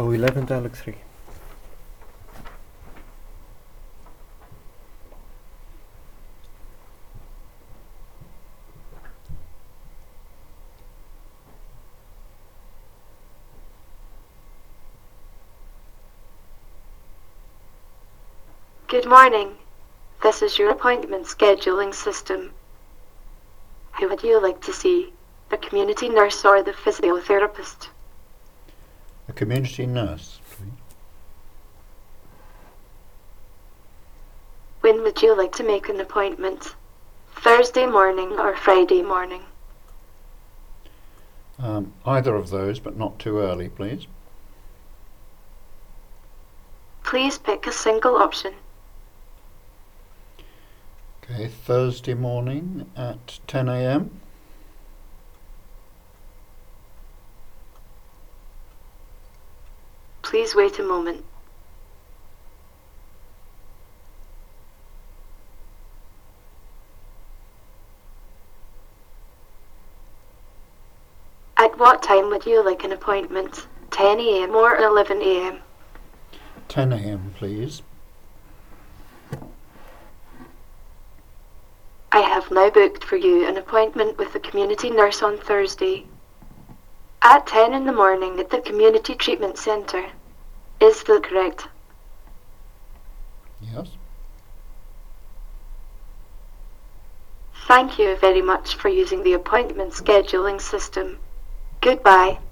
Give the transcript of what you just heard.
011 dialog 3. Good morning. This is your appointment scheduling system. Who would you like to see? The community nurse or the physiotherapist? A community nurse, please. When would you like to make an appointment? Thursday morning or Friday morning? Either of those, but not too early, please. Please pick a single option. Okay, Thursday morning at 10 a.m. Please wait a moment. At what time would you like an appointment? 10 a.m. or 11 a.m.? 10 a.m., please. I have now booked for you an appointment with the community nurse on Thursday at 10 in the morning at the Community Treatment Centre. Is that correct? Yes. Thank you very much for using the appointment scheduling system. Goodbye.